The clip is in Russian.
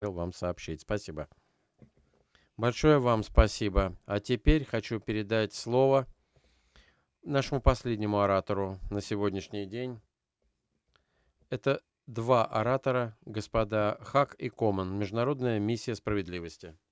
вам сообщить. Спасибо. Большое вам спасибо. А теперь хочу передать слово нашему последнему оратору на сегодняшний день. Это два оратора, господа Хак и Коман, Международная миссия справедливости.